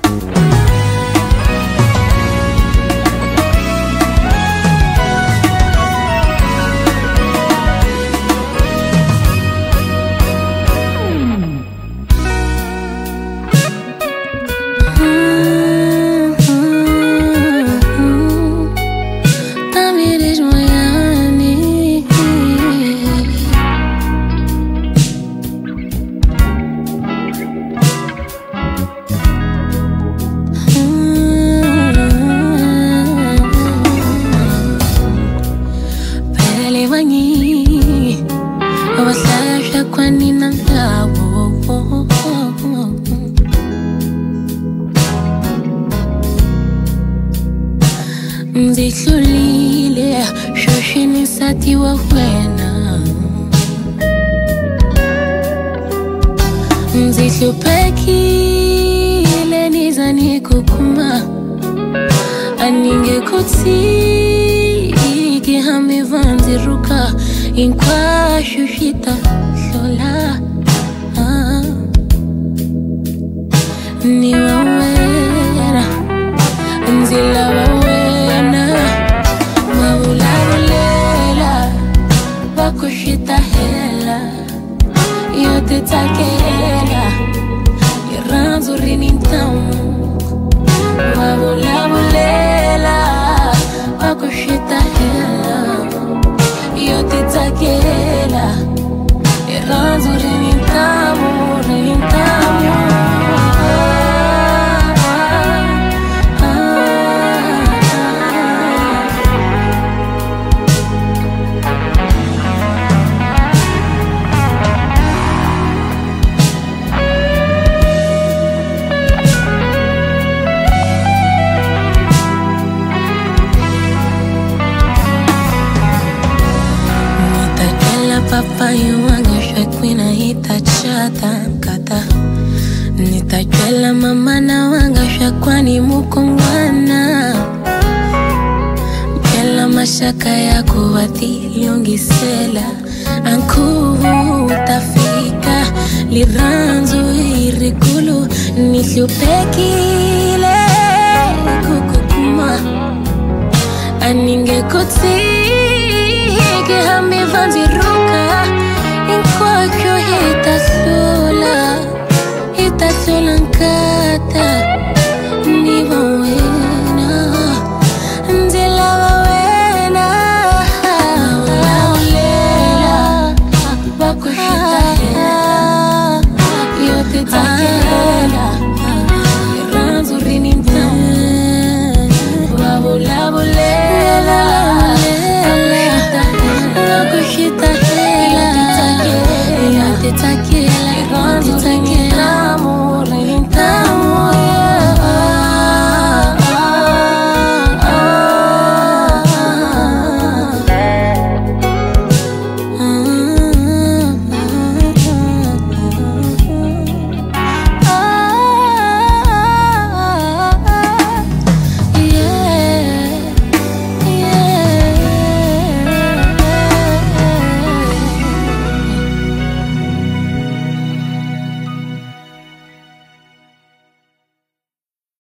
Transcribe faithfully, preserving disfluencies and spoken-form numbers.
Mzithlulile shoshini sati wa wena Mzithlupekile nizani kukuma Aninge kutsi Ikihambi vanziruka Inkwa shushita shola ah. Ni wawera Nzila wawera Kushita hela yote takela iranzo rinitamu wabula bulela wakushita hela yote takela iranzo rinitamu rinitamu Papa yuwanga shakwina itachata kata Nitakwela mama na wanga shakwani mukongwana Mkela mashaka ya kuwati yongisela Ankuhu utafika liranzo irikulu Nihlupekile kukukuma Aninge kutsi Ikihambi vanziruka Inkwakyo hitasula Hitasula nkata Niva wena Nzila wawena Waulela Wakushita hela Yote takela Iranzo rinitamu Wabula bulela Kushita hela, yote takela, yote takela.